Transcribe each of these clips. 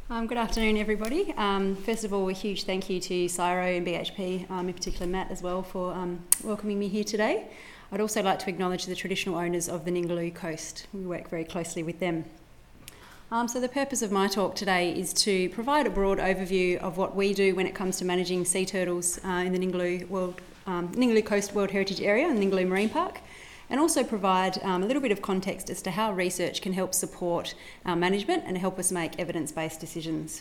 Good afternoon, everybody. First of all, a huge thank you to CSIRO and BHP, in particular Matt as well, for welcoming me here today. I'd also like to acknowledge the traditional owners of the Ningaloo coast. We work very closely with them. So the purpose of my talk today is to provide a broad overview of what we do when it comes to managing sea turtles in the Ningaloo Coast World Heritage Area and Ningaloo Marine Park, and also provide a little bit of context as to how research can help support our management and help us make evidence-based decisions.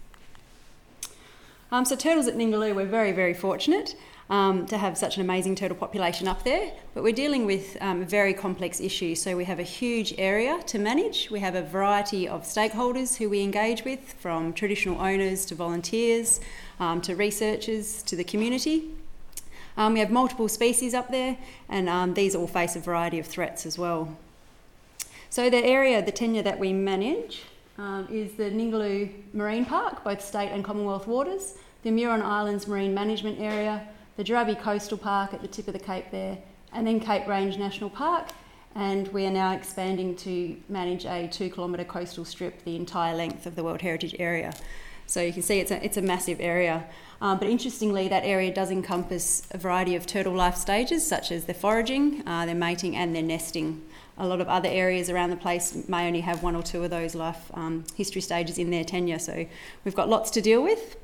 So turtles at Ningaloo, we're very, very fortunate to have such an amazing turtle population up there, but we're dealing with a very complex issue. So we have a huge area to manage. We have a variety of stakeholders who we engage with, from traditional owners to volunteers, to researchers, to the community. We have multiple species up there, and these all face a variety of threats as well. So the tenure that we manage is the Ningaloo Marine Park, both state and Commonwealth waters, the Muron Islands Marine Management Area, the Jarabi Coastal Park at the tip of the Cape there, and then Cape Range National Park, and we are now expanding to manage a 2-kilometre coastal strip the entire length of the World Heritage Area. So you can see it's a massive area. But interestingly, that area does encompass a variety of turtle life stages, such as their foraging, their mating and their nesting. A lot of other areas around the place may only have 1 or 2 of those life history stages in their tenure, so we've got lots to deal with.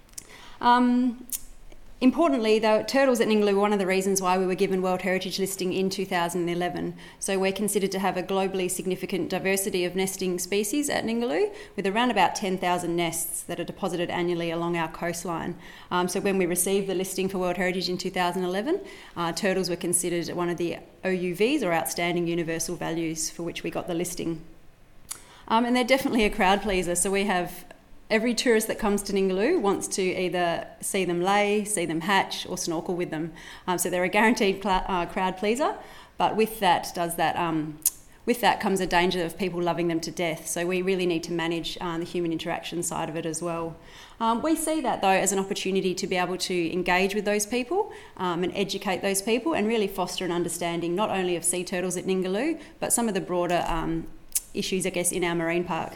Importantly, though, turtles at Ningaloo were one of the reasons why we were given World Heritage listing in 2011. So we're considered to have a globally significant diversity of nesting species at Ningaloo, with around about 10,000 nests that are deposited annually along our coastline. So when we received the listing for World Heritage in 2011, turtles were considered one of the OUVs, or Outstanding Universal Values, for which we got the listing. And they're definitely a crowd pleaser, so we have every tourist that comes to Ningaloo wants to either see them lay, see them hatch, or snorkel with them. So they're a guaranteed crowd pleaser, but with that comes a danger of people loving them to death. So we really need to manage the human interaction side of it as well. We see that, though, as an opportunity to be able to engage with those people and educate those people, and really foster an understanding not only of sea turtles at Ningaloo, but some of the broader issues, I guess, in our marine park.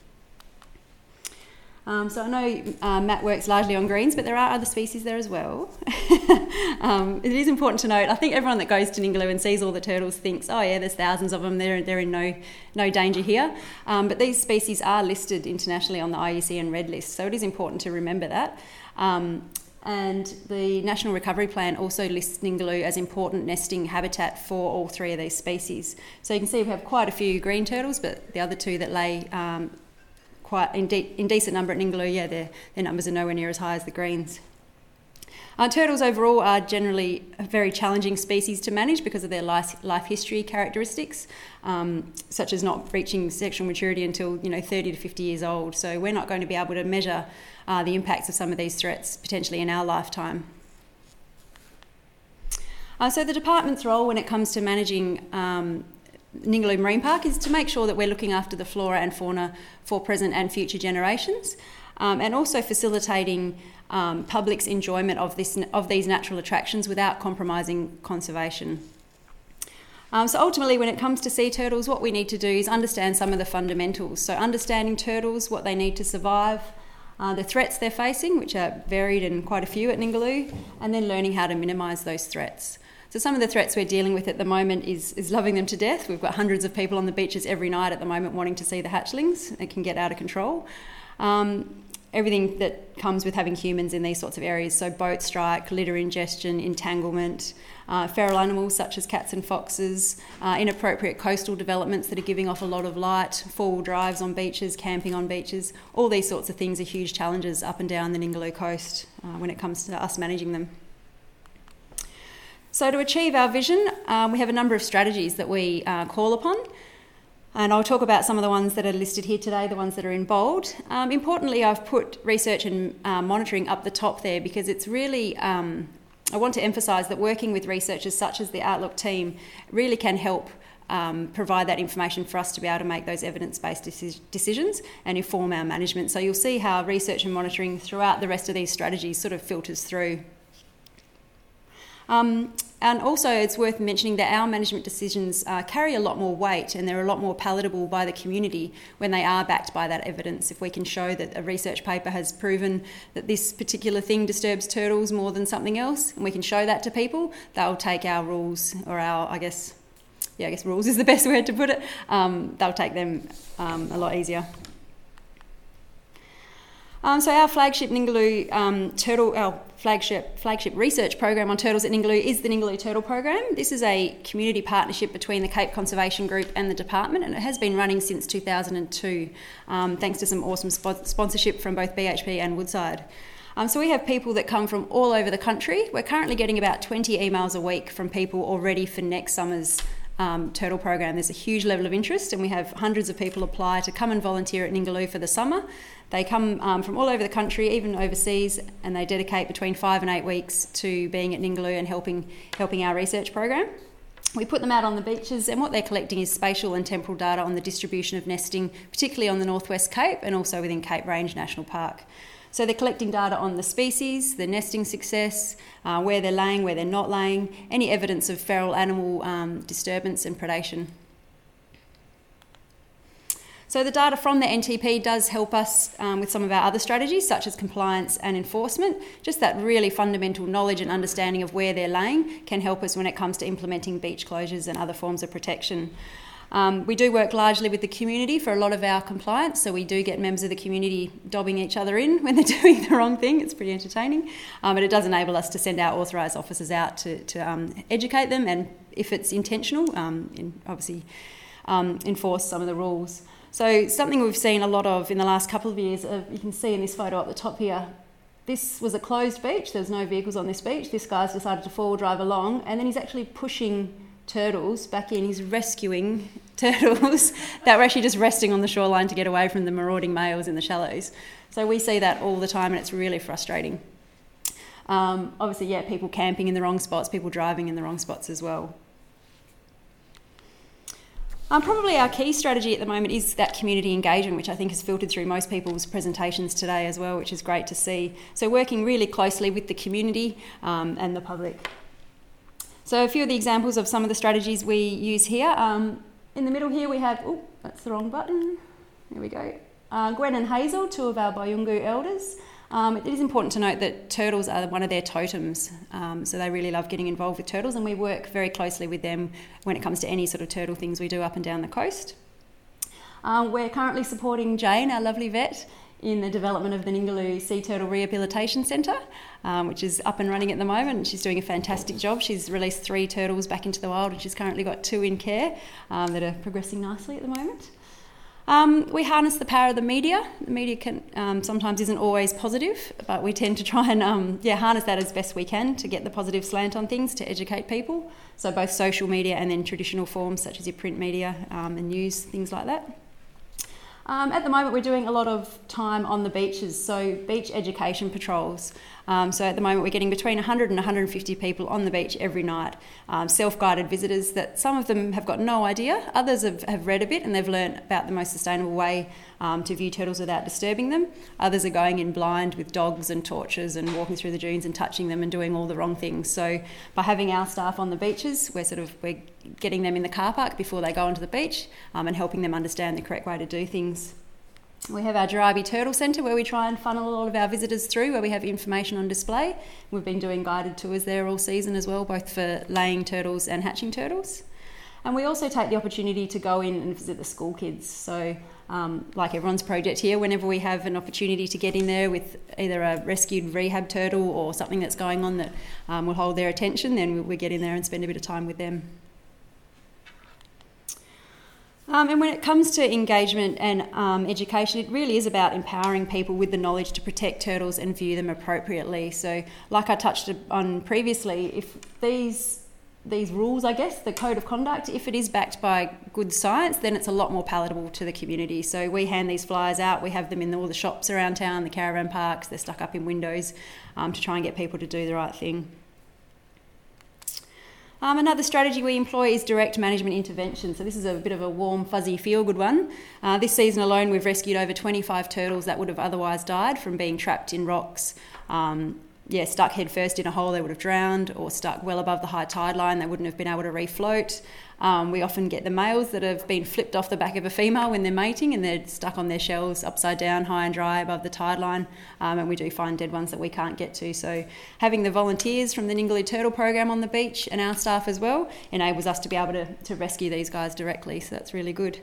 So I know Matt works largely on greens, but there are other species there as well. It is important to note, I think everyone that goes to Ningaloo and sees all the turtles thinks, oh yeah, there's thousands of them, they're in no danger here. But these species are listed internationally on the IUCN Red List, so it is important to remember that. And the National Recovery Plan also lists Ningaloo as important nesting habitat for all 3 of these species. So you can see we have quite a few green turtles, but the other 2 that lay quite in decent number at Ningaloo, yeah, their numbers are nowhere near as high as the greens. Turtles overall are generally a very challenging species to manage because of their life history characteristics, such as not reaching sexual maturity until 30 to 50 years old. So we're not going to be able to measure the impacts of some of these threats potentially in our lifetime. So the department's role when it comes to managing Ningaloo Marine Park is to make sure that we're looking after the flora and fauna for present and future generations, and also facilitating public's enjoyment of these natural attractions without compromising conservation. So ultimately, when it comes to sea turtles, what we need to do is understand some of the fundamentals. So understanding turtles, what they need to survive, the threats they're facing, which are varied and quite a few at Ningaloo, and then learning how to minimise those threats. So some of the threats we're dealing with at the moment is loving them to death. We've got hundreds of people on the beaches every night at the moment wanting to see the hatchlings. It can get out of control. Everything that comes with having humans in these sorts of areas, so boat strike, litter ingestion, entanglement, feral animals such as cats and foxes, inappropriate coastal developments that are giving off a lot of light, four-wheel drives on beaches, camping on beaches, all these sorts of things are huge challenges up and down the Ningaloo coast when it comes to us managing them. So to achieve our vision, we have a number of strategies that we call upon. And I'll talk about some of the ones that are listed here today, the ones that are in bold. Importantly, I've put research and monitoring up the top there because it's really, I want to emphasise that working with researchers such as the Outlook team really can help provide that information for us to be able to make those evidence-based decisions and inform our management. So you'll see how research and monitoring throughout the rest of these strategies sort of filters through. And also it's worth mentioning that our management decisions carry a lot more weight, and they're a lot more palatable by the community when they are backed by that evidence. If we can show that a research paper has proven that this particular thing disturbs turtles more than something else, and we can show that to people, they'll take our rules, or our, I guess rules is the best word to put it. They'll take them a lot easier. So our flagship Ningaloo our flagship research program on turtles at Ningaloo is the Ningaloo Turtle Program. This is a community partnership between the Cape Conservation Group and the department, and it has been running since 2002, thanks to some awesome sponsorship from both BHP and Woodside. So we have people that come from all over the country. We're currently getting about 20 emails a week from people already for next summer's turtle program. There's a huge level of interest, and we have hundreds of people apply to come and volunteer at Ningaloo for the summer. They come from all over the country, even overseas, and they dedicate between 5 and 8 weeks to being at Ningaloo and helping our research program. We put them out on the beaches, and what they're collecting is spatial and temporal data on the distribution of nesting, particularly on the North West Cape and also within Cape Range National Park. So they're collecting data on the species, the nesting success, where they're laying, where they're not laying, any evidence of feral animal disturbance and predation. So the data from the NTP does help us with some of our other strategies, such as compliance and enforcement. Just that really fundamental knowledge and understanding of where they're laying can help us when it comes to implementing beach closures and other forms of protection. We do work largely with the community for a lot of our compliance, so we do get members of the community dobbing each other in when they're doing the wrong thing. It's pretty entertaining, but it does enable us to send our authorised officers out to educate them, and if it's intentional, enforce some of the rules. So something we've seen a lot of in the last couple of years, you can see in this photo up the top here, this was a closed beach, there's no vehicles on this beach, this guy's decided to four-wheel drive along, and then he's actually pushing turtles back in. He's rescuing turtles that were actually just resting on the shoreline to get away from the marauding males in the shallows. So we see that all the time, and it's really frustrating. People camping in the wrong spots, people driving in the wrong spots as well. Probably our key strategy at the moment is that community engagement, which I think has filtered through most people's presentations today as well, which is great to see. So working really closely with the community and the public. So a few of the examples of some of the strategies we use here. In the middle here we have, that's the wrong button. There we go. Gwen and Hazel, two of our Bayungu elders. It is important to note that turtles are one of their totems, so they really love getting involved with turtles, and we work very closely with them when it comes to any sort of turtle things we do up and down the coast. We're currently supporting Jane, our lovely vet, in the development of the Ningaloo Sea Turtle Rehabilitation Centre, which is up and running at the moment, and she's doing a fantastic job. She's released 3 turtles back into the wild, and she's currently got 2 in care that are progressing nicely at the moment. We harness the power of the media. The media can sometimes isn't always positive, but we tend to try and harness that as best we can to get the positive slant on things, to educate people. So both social media and then traditional forms such as your print media and news, things like that. At the moment, we're doing a lot of time on the beaches, so beach education patrols. So at the moment, we're getting between 100 and 150 people on the beach every night, self-guided visitors that some of them have got no idea, others have read a bit and they've learned about the most sustainable way to view turtles without disturbing them. Others are going in blind with dogs and torches and walking through the dunes and touching them and doing all the wrong things. So by having our staff on the beaches, we're getting them in the car park before they go onto the beach and helping them understand the correct way to do things. We have our Jarabi Turtle Centre where we try and funnel a lot of our visitors through, where we have information on display. We've been doing guided tours there all season as well, both for laying turtles and hatching turtles. And we also take the opportunity to go in and visit the school kids. So like everyone's project here, whenever we have an opportunity to get in there with either a rescued rehab turtle or something that's going on that will hold their attention, then we get in there and spend a bit of time with them. And when it comes to engagement and education, it really is about empowering people with the knowledge to protect turtles and view them appropriately. So like I touched on previously, if these rules, I guess, the code of conduct, if it is backed by good science, then it's a lot more palatable to the community. So we hand these flyers out, we have them in all the shops around town, the caravan parks, they're stuck up in windows to try and get people to do the right thing. Another strategy we employ is direct management intervention. So this is a bit of a warm, fuzzy, feel-good one. This season alone, we've rescued over 25 turtles that would have otherwise died from being trapped in rocks, stuck head first in a hole, they would have drowned, or stuck well above the high tide line, they wouldn't have been able to refloat. We often get the males that have been flipped off the back of a female when they're mating and they're stuck on their shells upside down, high and dry above the tide line, and we do find dead ones that we can't get to. So having the volunteers from the Ningaloo Turtle Program on the beach and our staff as well enables us to be able to rescue these guys directly, so that's really good.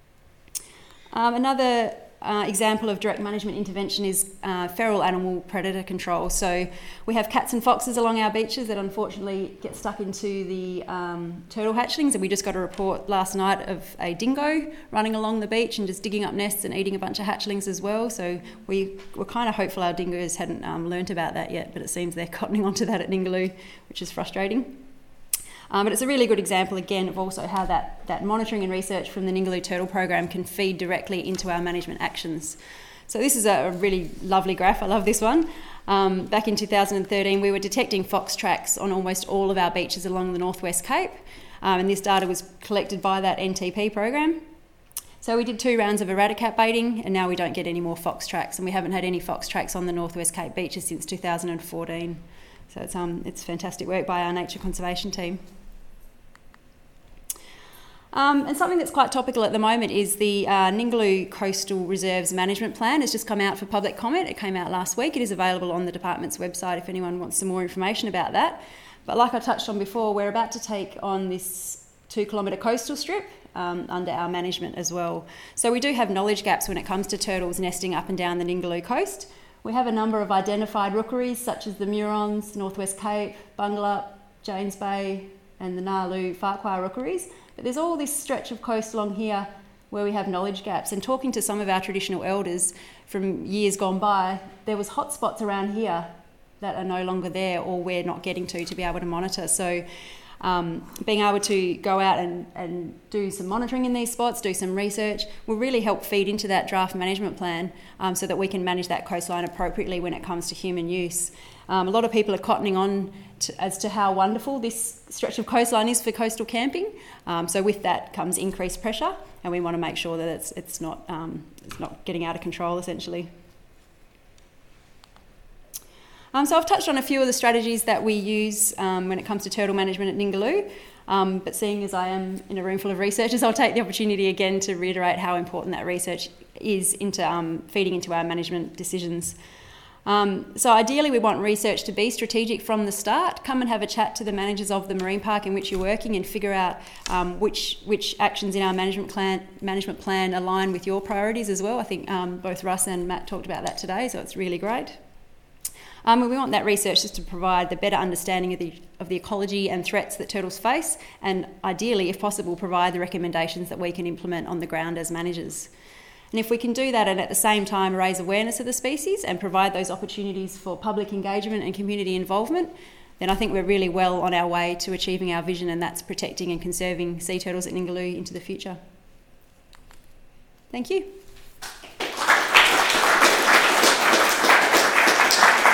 Another example of direct management intervention is feral animal predator control. So we have cats and foxes along our beaches that unfortunately get stuck into the turtle hatchlings, and we just got a report last night of a dingo running along the beach and just digging up nests and eating a bunch of hatchlings as well. So we were kind of hopeful our dingoes hadn't learnt about that yet, but it seems they're cottoning onto that at Ningaloo, which is frustrating. But it's a really good example, again, of also how that monitoring and research from the Ningaloo Turtle Program can feed directly into our management actions. So this is a really lovely graph. I love this one. Back in 2013, we were detecting fox tracks on almost all of our beaches along the Northwest Cape, and this data was collected by that NTP program. So we did 2 rounds of Eradicat baiting, and now we don't get any more fox tracks, and we haven't had any fox tracks on the Northwest Cape beaches since 2014. So it's fantastic work by our nature conservation team. And something that's quite topical at the moment is the Ningaloo Coastal Reserves Management Plan has just come out for public comment. It came out last week. It is available on the department's website if anyone wants some more information about that. But like I touched on before, we're about to take on this 2-kilometre coastal strip under our management as well. So we do have knowledge gaps when it comes to turtles nesting up and down the Ningaloo coast. We have a number of identified rookeries such as the Murons, Northwest Cape, Bungalup, Janes Bay and the Nalu Farquhar rookeries. But there's all this stretch of coast along here where we have knowledge gaps. And talking to some of our traditional elders from years gone by, there was hotspots around here that are no longer there or we're not getting to be able to monitor. So being able to go out and do some monitoring in these spots, do some research, will really help feed into that draft management plan so that we can manage that coastline appropriately when it comes to human use. A lot of people are cottoning on as to how wonderful this stretch of coastline is for coastal camping. So with that comes increased pressure, and we want to make sure that it's not getting out of control, essentially. So I've touched on a few of the strategies that we use when it comes to turtle management at Ningaloo, but seeing as I am in a room full of researchers, I'll take the opportunity again to reiterate how important that research is into feeding into our management decisions. So ideally we want research to be strategic from the start. Come and have a chat to the managers of the marine park in which you're working and figure out which actions in our management plan align with your priorities as well. I think both Russ and Matt talked about that today, so it's really great. And we want that research just to provide the better understanding of the ecology and threats that turtles face, and ideally, if possible, provide the recommendations that we can implement on the ground as managers. And if we can do that and at the same time raise awareness of the species and provide those opportunities for public engagement and community involvement, then I think we're really well on our way to achieving our vision, and that's protecting and conserving sea turtles at Ningaloo into the future. Thank you.